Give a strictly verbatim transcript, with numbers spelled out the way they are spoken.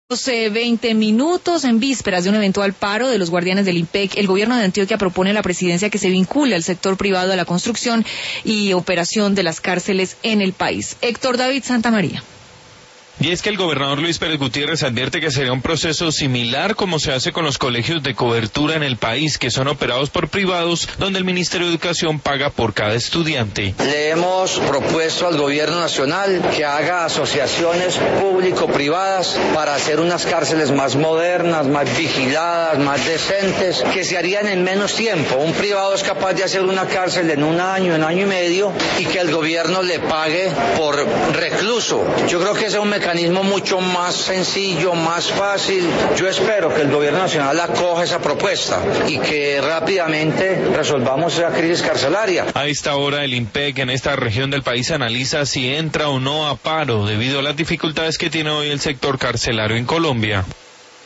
veinte minutos en vísperas de un eventual paro de los guardianes del IMPEC, el gobierno de Antioquia propone a la presidencia que se vincule al sector privado a la construcción y operación de las cárceles en el país. Héctor David Santamaría. Y es que el gobernador Luis Pérez Gutiérrez advierte que sería un proceso similar como se hace con los colegios de cobertura en el país, que son operados por privados, donde el Ministerio de Educación paga por cada estudiante. Le hemos propuesto al gobierno nacional que haga asociaciones público-privadas para hacer unas cárceles más modernas, más vigiladas, más decentes, que se harían en menos tiempo. Un privado es capaz de hacer una cárcel en un año, un año y medio, y que el gobierno le pague por recluso. Yo creo que ese es un mecanismo mucho más sencillo, más fácil. Yo espero que el gobierno nacional acoja esa propuesta y que rápidamente resolvamos esa crisis carcelaria. A esta hora el IMPEC en esta región del país analiza si entra o no a paro debido a las dificultades que tiene hoy el sector carcelario en Colombia.